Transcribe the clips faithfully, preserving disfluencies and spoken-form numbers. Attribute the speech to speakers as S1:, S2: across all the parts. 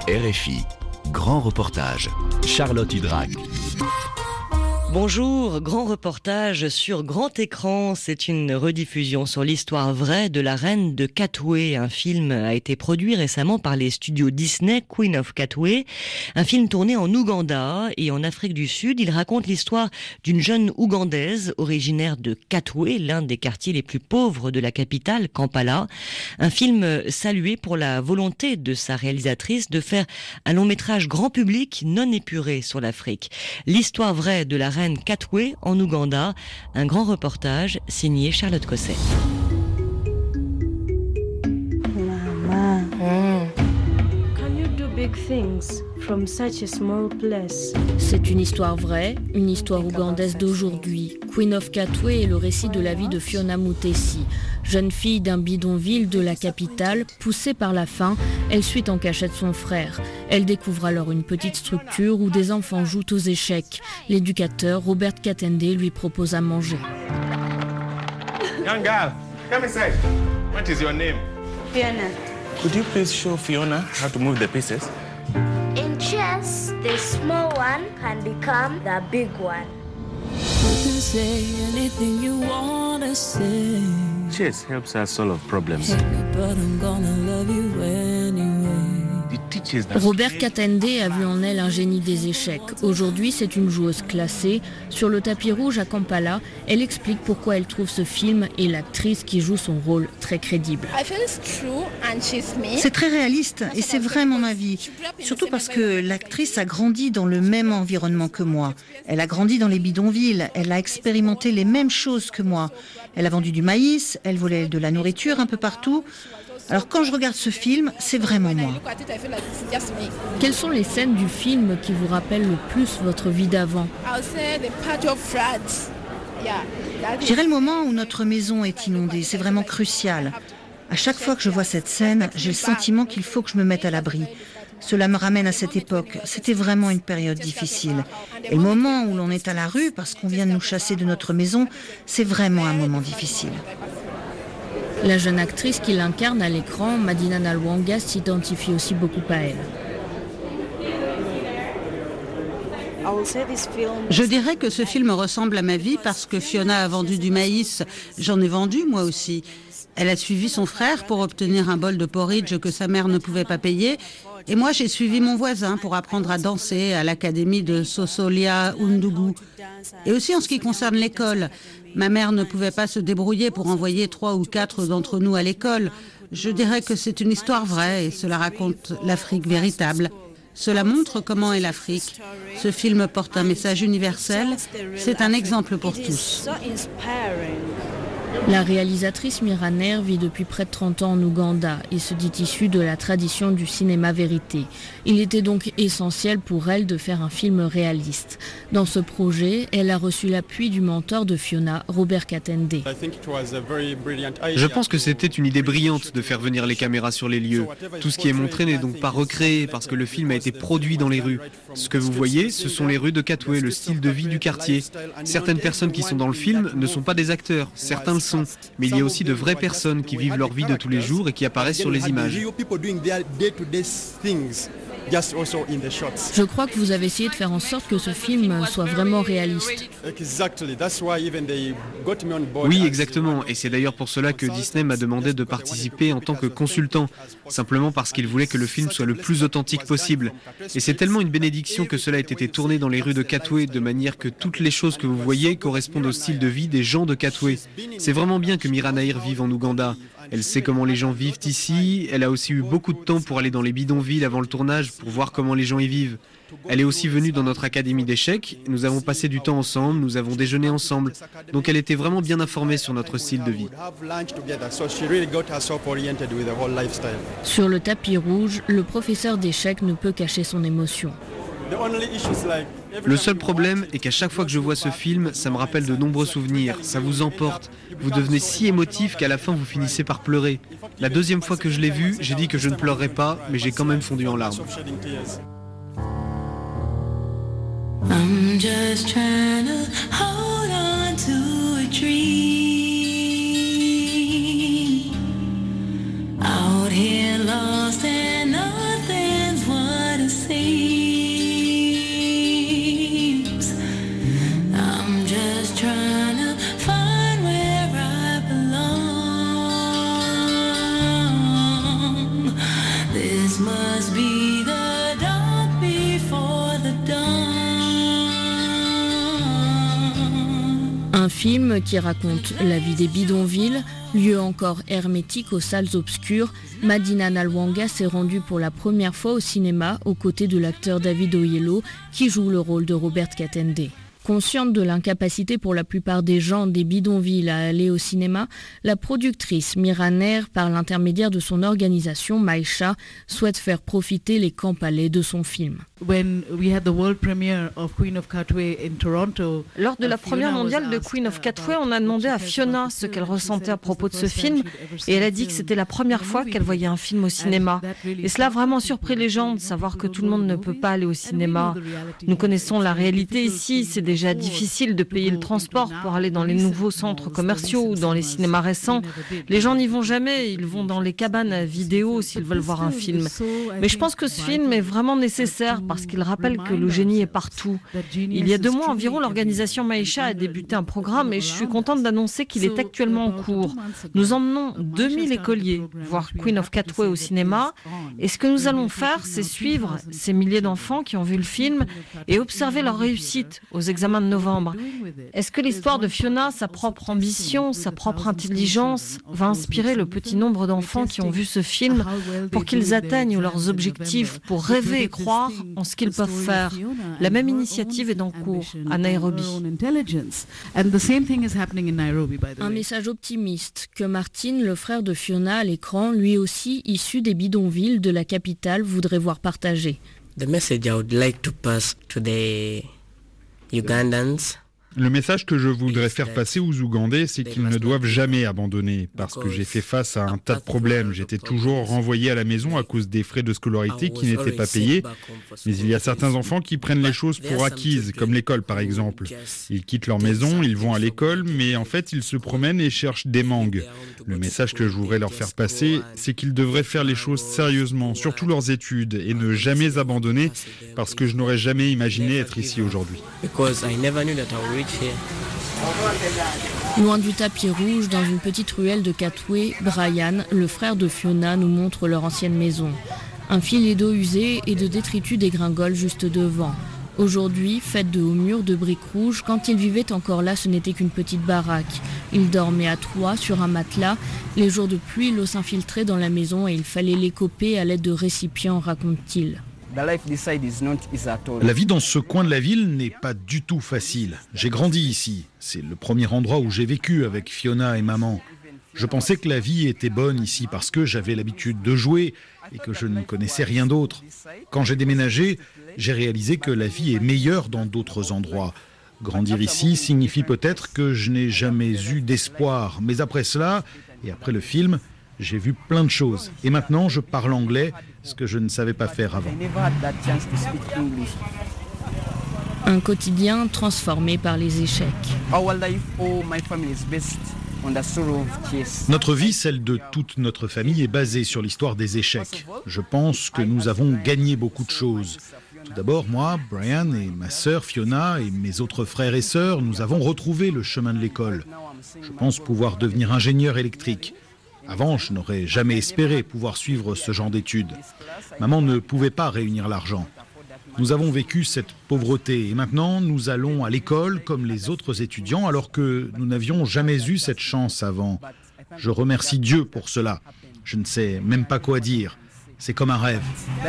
S1: R F I, grand reportage, Charlotte Hudrac.
S2: Bonjour, grand reportage sur grand écran. C'est une rediffusion sur l'histoire vraie de la reine de Katwe. Un film a été produit récemment par les studios Disney, Queen of Katwe. Un film tourné en Ouganda et en Afrique du Sud. Il raconte l'histoire d'une jeune Ougandaise originaire de Katwe, l'un des quartiers les plus pauvres de la capitale, Kampala. Un film salué pour la volonté de sa réalisatrice de faire un long métrage grand public non épuré sur l'Afrique. L'histoire vraie de la reine Katwe en Ouganda, un grand reportage signé Charlotte Cosset.
S3: Mama, mm. Can you do big things from such a small place?
S4: C'est une histoire vraie, une histoire ougandaise d'aujourd'hui. Queen of Katwe est le récit de la vie de Fiona Mutesi. Jeune fille d'un bidonville de la capitale, poussée par la faim, elle suit en cachette son frère. Elle découvre alors une petite structure où des enfants jouent aux échecs. L'éducateur, Robert Katende, lui propose à manger.
S5: Young girl, come inside. What is your name?
S3: Fiona.
S5: Could you please show Fiona how to move the pieces?
S6: In chess, the small one can become the big one.
S7: You can say anything you wanna say.
S5: Chess helps us solve problems.
S7: But I'm gonna love you anyway.
S4: Robert Katende a vu en elle un génie des échecs. Aujourd'hui, c'est une joueuse classée. Sur le tapis rouge à Kampala, elle explique pourquoi elle trouve ce film et l'actrice qui joue son rôle très crédible.
S8: C'est très réaliste et c'est vraiment ma vie. Surtout parce que l'actrice a grandi dans le même environnement que moi. Elle a grandi dans les bidonvilles, elle a expérimenté les mêmes choses que moi. Elle a vendu du maïs, elle volait de la nourriture un peu partout. Alors quand je regarde ce film, c'est vraiment moi.
S4: Quelles sont les scènes du film qui vous rappellent le plus votre vie d'avant ?
S8: Je dirais le moment où notre maison est inondée, c'est vraiment crucial. À chaque fois que je vois cette scène, j'ai le sentiment qu'il faut que je me mette à l'abri. Cela me ramène à cette époque. C'était vraiment une période difficile. Et le moment où l'on est à la rue parce qu'on vient de nous chasser de notre maison, c'est vraiment un moment difficile.
S4: La jeune actrice qui l'incarne à l'écran, Madina Nalwanga, s'identifie aussi beaucoup à elle.
S9: Je dirais que ce film ressemble à ma vie parce que Fiona a vendu du maïs. J'en ai vendu moi aussi. Elle a suivi son frère pour obtenir un bol de porridge que sa mère ne pouvait pas payer. Et moi, j'ai suivi mon voisin pour apprendre à danser à l'académie de Sosolia Undugu. Et aussi en ce qui concerne l'école. Ma mère ne pouvait pas se débrouiller pour envoyer trois ou quatre d'entre nous à l'école. Je dirais que c'est une histoire vraie et cela raconte l'Afrique véritable. Cela montre comment est l'Afrique. Ce film porte un message universel. C'est un exemple pour tous.
S4: La réalisatrice Mira Nair vit depuis près de trente ans en Ouganda et se dit issue de la tradition du cinéma vérité. Il était donc essentiel pour elle de faire un film réaliste. Dans ce projet, elle a reçu l'appui du mentor de Fiona, Robert Katende.
S10: Je pense que c'était une idée brillante de faire venir les caméras sur les lieux. Tout ce qui est montré n'est donc pas recréé parce que le film a été produit dans les rues. Ce que vous voyez, ce sont les rues de Katwe, le style de vie du quartier. Certaines personnes qui sont dans le film ne sont pas des acteurs, certains le sont. Mais il y a aussi de vraies personnes qui vivent leur vie de tous les jours et qui apparaissent sur les images.
S4: Je crois que vous avez essayé de faire en sorte que ce film soit vraiment réaliste.
S10: Oui, exactement. Et c'est d'ailleurs pour cela que Disney m'a demandé de participer en tant que consultant, simplement parce qu'il voulait que le film soit le plus authentique possible. Et c'est tellement une bénédiction que cela ait été tourné dans les rues de Katwe, de manière que toutes les choses que vous voyez correspondent au style de vie des gens de Katwe. C'est vraiment bien que Mira Nair vive en Ouganda. Elle sait comment les gens vivent ici. Elle a aussi eu beaucoup de temps pour aller dans les bidonvilles avant le tournage pour voir comment les gens y vivent. Elle est aussi venue dans notre académie d'échecs. Nous avons passé du temps ensemble, nous avons déjeuné ensemble. Donc elle était vraiment bien informée sur notre style de vie.
S4: Sur le tapis rouge, le professeur d'échecs ne peut cacher son émotion.
S10: Le seul problème est qu'à chaque fois que je vois ce film, ça me rappelle de nombreux souvenirs. Ça vous emporte. Vous devenez si émotif qu'à la fin vous finissez par pleurer. La deuxième fois que je l'ai vu, j'ai dit que je ne pleurerais pas, mais j'ai quand même fondu en larmes.
S7: I'm just trying to hold on to a dream. Out here lost and nothing's what must be the dark before the dawn.
S4: Un film qui raconte la vie des bidonvilles, lieu encore hermétique aux salles obscures. Madina Nalwanga s'est rendue pour la première fois au cinéma aux côtés de l'acteur David Oyelowo qui joue le rôle de Robert Katende. Consciente de l'incapacité pour la plupart des gens des bidonvilles à aller au cinéma, la productrice Mira Nair, par l'intermédiaire de son organisation Maïcha, souhaite faire profiter les camps-palais de son film.
S11: Lors de la première mondiale de Queen of Katwe, on a demandé à Fiona ce qu'elle ressentait à propos de ce film et elle a dit que c'était la première fois qu'elle voyait un film au cinéma. Et cela a vraiment surpris les gens de savoir que tout le monde ne peut pas aller au cinéma. Nous connaissons la réalité ici, c'est déjà difficile de payer le transport pour aller dans les nouveaux centres commerciaux ou dans les cinémas récents. Les gens n'y vont jamais, ils vont dans les cabanes à vidéo s'ils veulent voir un film. Mais je pense que ce film est vraiment nécessaire parce qu'il rappelle que le génie est partout. Il y a deux mois environ, l'organisation Maïcha a débuté un programme et je suis contente d'annoncer qu'il est actuellement en cours. Nous emmenons deux mille écoliers voir Queen of Katwe au cinéma et ce que nous allons faire, c'est suivre ces milliers d'enfants qui ont vu le film et observer leur réussite aux examens de novembre. Est-ce que l'histoire de Fiona, sa propre ambition, sa propre intelligence, va inspirer le petit nombre d'enfants qui ont vu ce film pour qu'ils atteignent leurs objectifs, pour rêver et croire en ce qu'ils peuvent faire? La même initiative est en cours à Nairobi.
S4: Un message optimiste que Martin, le frère de Fiona à l'écran, lui aussi issu des bidonvilles de la capitale, voudrait voir partager.
S12: The message I would like to pass to the Ugandans.
S13: Le message que je voudrais faire passer aux Ougandais, c'est qu'ils ne doivent jamais abandonner, parce que j'ai fait face à un tas de problèmes. J'étais toujours renvoyé à la maison à cause des frais de scolarité qui n'étaient pas payés. Mais il y a certains enfants qui prennent les choses pour acquises, comme l'école par exemple. Ils quittent leur maison, ils vont à l'école, mais en fait ils se promènent et cherchent des mangues. Le message que je voudrais leur faire passer, c'est qu'ils devraient faire les choses sérieusement, surtout leurs études, et ne jamais abandonner, parce que je n'aurais jamais imaginé être ici aujourd'hui.
S4: Loin du tapis rouge, dans une petite ruelle de Katwe, Brian, le frère de Fiona, nous montre leur ancienne maison. Un filet d'eau usée et de détritus dégringole juste devant. Aujourd'hui, faite de hauts murs de briques rouges, quand ils vivaient encore là, ce n'était qu'une petite baraque. Ils dormaient à trois sur un matelas. Les jours de pluie, l'eau s'infiltrait dans la maison et il fallait l'écoper à l'aide de récipients, raconte-t-il.
S14: La vie dans ce coin de la ville n'est pas du tout facile. J'ai grandi ici. C'est le premier endroit où j'ai vécu avec Fiona et maman. Je pensais que la vie était bonne ici parce que j'avais l'habitude de jouer et que je ne connaissais rien d'autre. Quand j'ai déménagé, j'ai réalisé que la vie est meilleure dans d'autres endroits. Grandir ici signifie peut-être que je n'ai jamais eu d'espoir. Mais après cela, et après le film, j'ai vu plein de choses. Et maintenant, je parle anglais, ce que je ne savais pas faire avant.
S4: Un quotidien transformé par les échecs.
S14: Notre vie, celle de toute notre famille, est basée sur l'histoire des échecs. Je pense que nous avons gagné beaucoup de choses. Tout d'abord, moi, Brian et ma sœur Fiona et mes autres frères et sœurs, nous avons retrouvé le chemin de l'école. Je pense pouvoir devenir ingénieur électrique. Avant, je n'aurais jamais espéré pouvoir suivre ce genre d'études. Maman ne pouvait pas réunir l'argent. Nous avons vécu cette pauvreté et maintenant nous allons à l'école comme les autres étudiants alors que nous n'avions jamais eu cette chance avant. Je remercie Dieu pour cela. Je ne sais même pas quoi dire. C'est comme un rêve.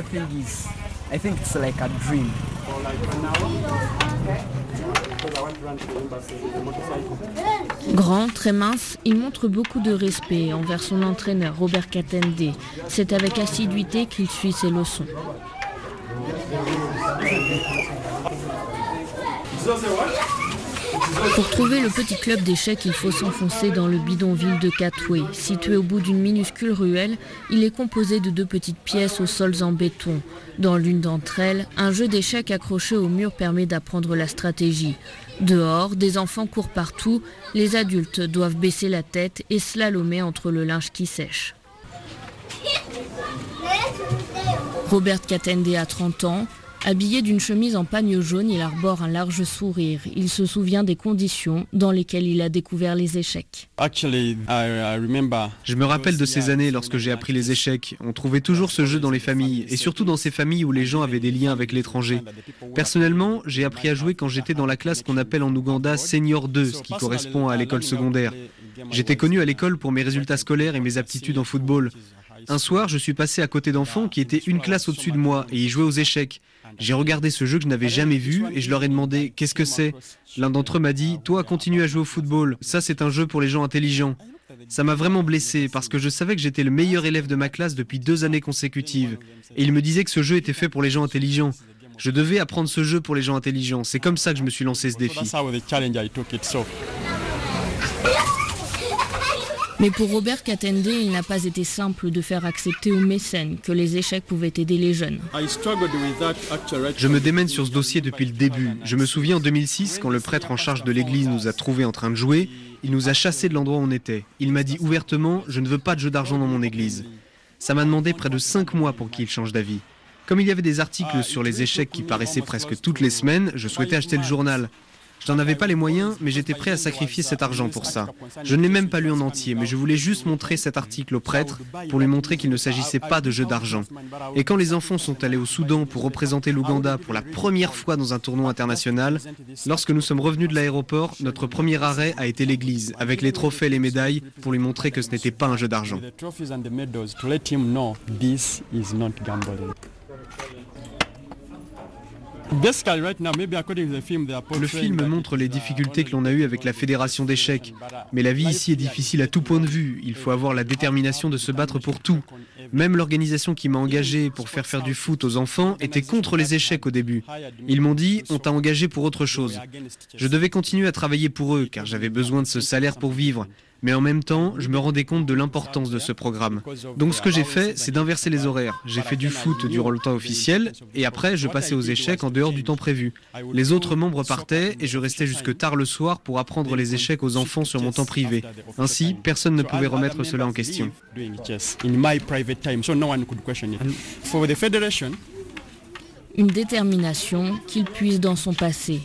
S4: Grand, très mince, il montre beaucoup de respect envers son entraîneur Robert Katende. C'est avec assiduité qu'il suit ses leçons. Pour trouver le petit club d'échecs, il faut s'enfoncer dans le bidonville de Katwe. Situé au bout d'une minuscule ruelle, il est composé de deux petites pièces aux sols en béton. Dans l'une d'entre elles, un jeu d'échecs accroché au mur permet d'apprendre la stratégie. Dehors, des enfants courent partout, les adultes doivent baisser la tête et slalomer entre le linge qui sèche. Robert Katende a trente ans, Habillé d'une chemise en pagne jaune, il arbore un large sourire. Il se souvient des conditions dans lesquelles il a découvert les échecs.
S10: Je me rappelle de ces années lorsque j'ai appris les échecs. On trouvait toujours ce jeu dans les familles, et surtout dans ces familles où les gens avaient des liens avec l'étranger. Personnellement, j'ai appris à jouer quand j'étais dans la classe qu'on appelle en Ouganda Senior deux, ce qui correspond à l'école secondaire. J'étais connu à l'école pour mes résultats scolaires et mes aptitudes en football. Un soir, je suis passé à côté d'enfants qui étaient une classe au-dessus de moi et ils jouaient aux échecs. J'ai regardé ce jeu que je n'avais jamais vu et je leur ai demandé « Qu'est-ce que c'est ?» L'un d'entre eux m'a dit « Toi, continue à jouer au football, ça c'est un jeu pour les gens intelligents. » Ça m'a vraiment blessé parce que je savais que j'étais le meilleur élève de ma classe depuis deux années consécutives. Et il me disait que ce jeu était fait pour les gens intelligents. Je devais apprendre ce jeu pour les gens intelligents. C'est comme ça que je me suis lancé ce défi.
S4: Mais pour Robert Katende, il n'a pas été simple de faire accepter aux mécènes que les échecs pouvaient aider les jeunes.
S10: Je me démène sur ce dossier depuis le début. Je me souviens en deux mille six, quand le prêtre en charge de l'église nous a trouvés en train de jouer, il nous a chassés de l'endroit où on était. Il m'a dit ouvertement « Je ne veux pas de jeu d'argent dans mon église ». Ça m'a demandé près de cinq mois pour qu'il change d'avis. Comme il y avait des articles sur les échecs qui paraissaient presque toutes les semaines, je souhaitais acheter le journal. Je n'en avais pas les moyens, mais j'étais prêt à sacrifier cet argent pour ça. Je ne l'ai même pas lu en entier, mais je voulais juste montrer cet article au prêtre pour lui montrer qu'il ne s'agissait pas de jeu d'argent. Et quand les enfants sont allés au Soudan pour représenter l'Ouganda pour la première fois dans un tournoi international, lorsque nous sommes revenus de l'aéroport, notre premier arrêt a été l'église, avec les trophées et les médailles, pour lui montrer que ce n'était pas un jeu d'argent. Le film montre les difficultés que l'on a eues avec la fédération d'échecs. Mais la vie ici est difficile à tout point de vue. Il faut avoir la détermination de se battre pour tout. Même l'organisation qui m'a engagé pour faire faire du foot aux enfants était contre les échecs au début. Ils m'ont dit « on t'a engagé pour autre chose ». Je devais continuer à travailler pour eux car j'avais besoin de ce salaire pour vivre. Mais en même temps, je me rendais compte de l'importance de ce programme. Donc ce que j'ai fait, c'est d'inverser les horaires. J'ai fait du foot durant le temps officiel, et après je passais aux échecs en dehors du temps prévu. Les autres membres partaient, et je restais jusque tard le soir pour apprendre les échecs aux enfants sur mon temps privé. Ainsi, personne ne pouvait remettre cela en question.
S4: Une détermination qu'il puise dans son passé.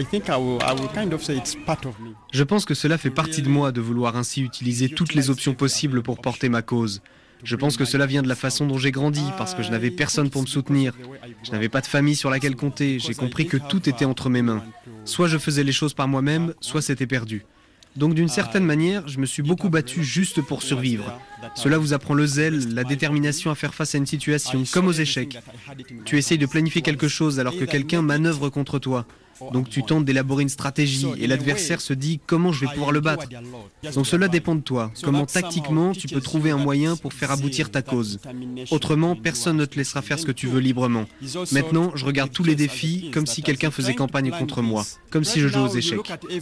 S10: Je pense que cela fait partie de moi de vouloir ainsi utiliser toutes les options possibles pour porter ma cause. Je pense que cela vient de la façon dont j'ai grandi, parce que je n'avais personne pour me soutenir. Je n'avais pas de famille sur laquelle compter, j'ai compris que tout était entre mes mains. Soit je faisais les choses par moi-même, soit c'était perdu. Donc d'une certaine manière, je me suis beaucoup battu juste pour survivre. Cela vous apprend le zèle, la détermination à faire face à une situation, comme aux échecs. Tu essayes de planifier quelque chose alors que quelqu'un manœuvre contre toi. Donc tu tentes d'élaborer une stratégie et l'adversaire se dit comment je vais pouvoir le battre. Donc cela dépend de toi, comment tactiquement tu peux trouver un moyen pour faire aboutir ta cause. Autrement, personne ne te laissera faire ce que tu veux librement. Maintenant, je regarde tous les défis comme si quelqu'un faisait campagne contre moi, comme si je jouais aux échecs.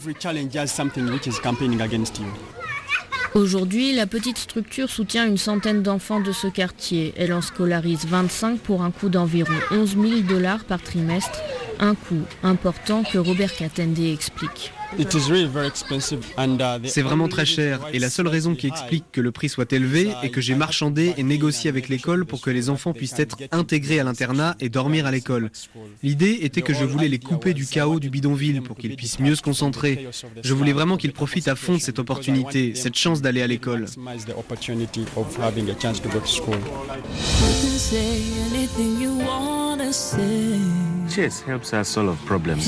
S4: Aujourd'hui, la petite structure soutient une centaine d'enfants de ce quartier. Elle en scolarise vingt-cinq pour un coût d'environ onze mille dollars par trimestre. Un coût important que Robert Katende explique.
S10: C'est vraiment très cher et la seule raison qui explique que le prix soit élevé est que j'ai marchandé et négocié avec l'école pour que les enfants puissent être intégrés à l'internat et dormir à l'école. L'idée était que je voulais les couper du chaos du bidonville pour qu'ils puissent mieux se concentrer. Je voulais vraiment qu'ils profitent à fond de cette opportunité, cette chance d'aller à l'école.
S5: Chess helps us solve problems.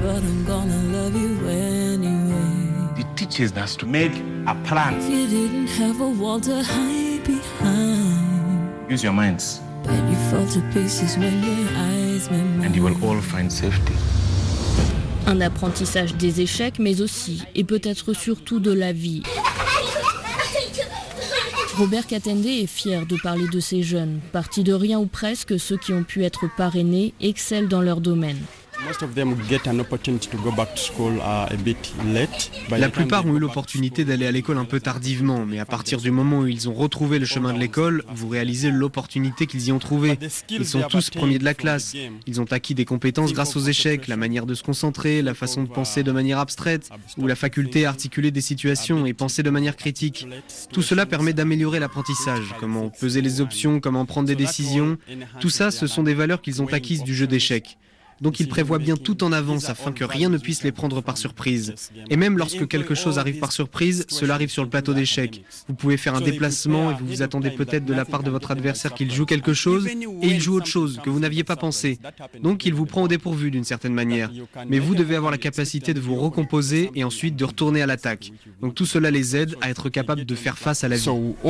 S5: The teachers us to make a plan.
S7: If you didn't have a wall to hide behind,
S5: Use your minds,
S7: but you fall to pieces when your eyes met mine.
S5: and you will all find safety.
S4: Un apprentissage des échecs, mais aussi, et peut-être surtout de la vie. Robert Katende est fier de parler de ces jeunes. Partis de rien ou presque, ceux qui ont pu être parrainés excellent dans leur domaine.
S10: La plupart ont eu l'opportunité d'aller à l'école un peu tardivement, mais à partir du moment où ils ont retrouvé le chemin de l'école, vous réalisez l'opportunité qu'ils y ont trouvée. Ils sont tous premiers de la classe. Ils ont acquis des compétences grâce aux échecs, la manière de se concentrer, la façon de penser de manière abstraite, ou la faculté à articuler des situations et penser de manière critique. Tout cela permet d'améliorer l'apprentissage, comment peser les options, comment prendre des décisions. Tout ça, ce sont des valeurs qu'ils ont acquises du jeu d'échecs. Donc ils prévoient bien tout en avance afin que rien ne puisse les prendre par surprise. Et même lorsque quelque chose arrive par surprise, cela arrive sur le plateau d'échecs. Vous pouvez faire un déplacement et vous vous attendez peut-être de la part de votre adversaire qu'il joue quelque chose et il joue autre chose que vous n'aviez pas pensé. Donc il vous prend au dépourvu d'une certaine manière. Mais vous devez avoir la capacité de vous recomposer et ensuite de retourner à l'attaque. Donc tout cela les aide à être capables de faire face à la vie.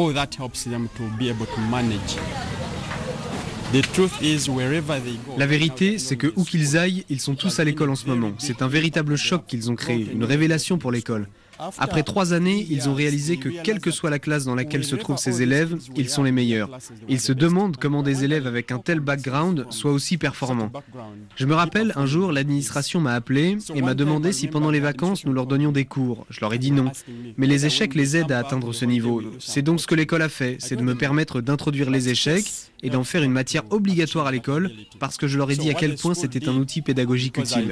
S10: La vérité, c'est que où qu'ils aillent, ils sont tous à l'école en ce moment. C'est un véritable choc qu'ils ont créé, une révélation pour l'école. Après trois années, ils ont réalisé que quelle que soit la classe dans laquelle se trouvent ces élèves, ils sont les meilleurs. Ils se demandent comment des élèves avec un tel background soient aussi performants. Je me rappelle, un jour, l'administration m'a appelé et m'a demandé si pendant les vacances, nous leur donnions des cours. Je leur ai dit non. Mais les échecs les aident à atteindre ce niveau. C'est donc ce que l'école a fait, c'est de me permettre d'introduire les échecs et d'en faire une matière obligatoire à l'école, parce que je leur ai dit à quel point c'était un outil pédagogique utile.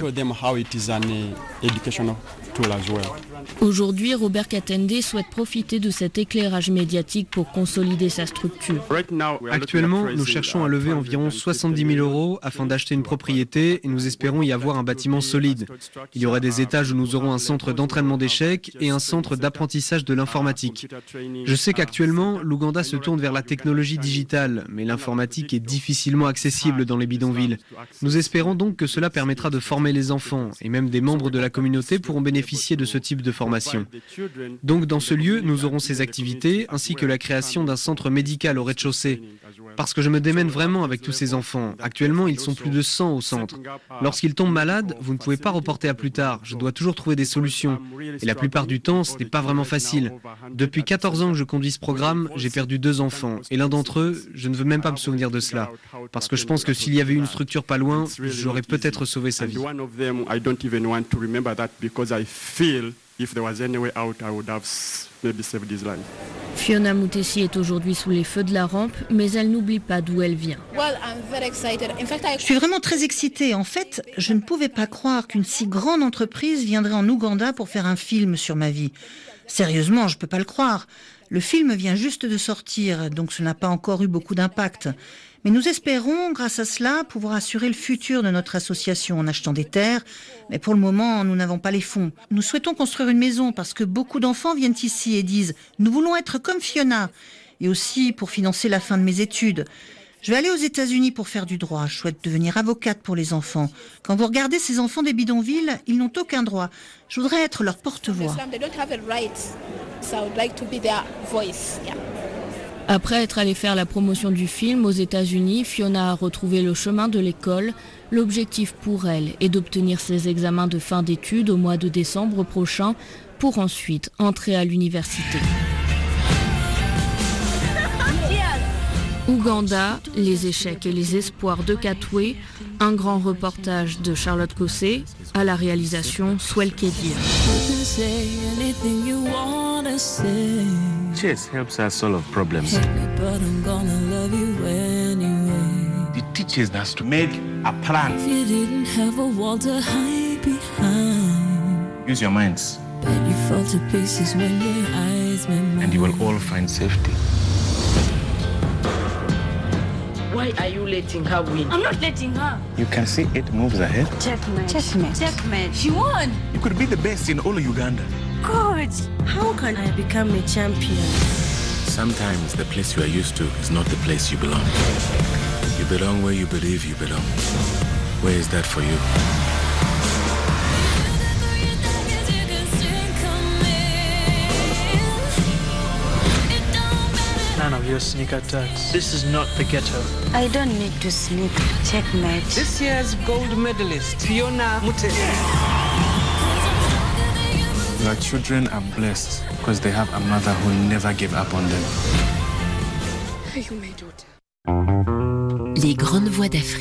S4: Aujourd'hui, Robert Katende souhaite profiter de cet éclairage médiatique pour consolider sa structure.
S10: Actuellement, nous cherchons à lever environ soixante-dix mille euros afin d'acheter une propriété et nous espérons y avoir un bâtiment solide. Il y aurait des étages où nous aurons un centre d'entraînement d'échecs et un centre d'apprentissage de l'informatique. Je sais qu'actuellement, l'Ouganda se tourne vers la technologie digitale, mais l'informatique est difficilement accessible dans les bidonvilles. Nous espérons donc que cela permettra de former les enfants et même des membres de la communauté pourront bénéficier de ce type de formation. Donc dans ce lieu, nous aurons ces activités ainsi que la création d'un centre médical au rez-de-chaussée. Parce que je me démène vraiment avec tous ces enfants. Actuellement, ils sont plus de cent au centre. Lorsqu'ils tombent malades, vous ne pouvez pas reporter à plus tard. Je dois toujours trouver des solutions. Et la plupart du temps, ce n'est pas vraiment facile. Depuis quatorze ans que je conduis ce programme, j'ai perdu deux enfants. Et l'un d'entre eux, je ne veux même pas me souvenir de cela. Parce que je pense que s'il y avait eu une structure pas loin, j'aurais peut-être sauvé sa vie.
S15: If there was any way out, I would have maybe saved his life.
S4: Fiona Mutesi est aujourd'hui sous les feux de la rampe, mais elle n'oublie pas d'où elle vient.
S8: Je suis vraiment très excitée. En fait, je ne pouvais pas croire qu'une si grande entreprise viendrait en Ouganda pour faire un film sur ma vie. Sérieusement, je ne peux pas le croire. Le film vient juste de sortir, donc ce n'a pas encore eu beaucoup d'impact. Mais nous espérons, grâce à cela, pouvoir assurer le futur de notre association en achetant des terres. Mais pour le moment, nous n'avons pas les fonds. Nous souhaitons construire une maison parce que beaucoup d'enfants viennent ici et disent « Nous voulons être comme Fiona ». Et aussi pour financer la fin de mes études. Je vais aller aux États-Unis pour faire du droit. Je souhaite devenir avocate pour les enfants. Quand vous regardez ces enfants des bidonvilles, ils n'ont aucun droit. Je voudrais être leur porte-voix.
S4: Après être allée faire la promotion du film aux États-Unis, Fiona a retrouvé le chemin de l'école. L'objectif pour elle est d'obtenir ses examens de fin d'études au mois de décembre prochain pour ensuite entrer à l'université. Ouganda, les échecs et les espoirs de Katwe, un grand reportage de Charlotte Cossé, à la réalisation Swell Kedir.
S5: Chess helps us solve problems. It teaches us to make a plan.
S7: If you didn't have a wall to hide behind,
S5: Use your minds.
S7: but you fall to pieces when your eyes met mine.
S5: And you will all find safety.
S16: Why are you letting her win? I'm not letting her.
S5: You can see eight moves ahead.
S16: Checkmate.
S3: Checkmate.
S16: Checkmate. She won.
S5: You could be the best in all of Uganda.
S3: Coach, how can I become a champion?
S17: Sometimes the place you are used to is not the place you belong. You belong where you believe you belong. Where is that for you?
S18: None of your sneak attacks. This is not the ghetto.
S3: I don't need to sneak. Checkmate.
S16: This year's gold medalist, Fiona Mutesi.
S5: Your children are blessed because they have a mother who never gave up on them.
S3: Are you my daughter?
S19: Les grandes voix d'Afrique.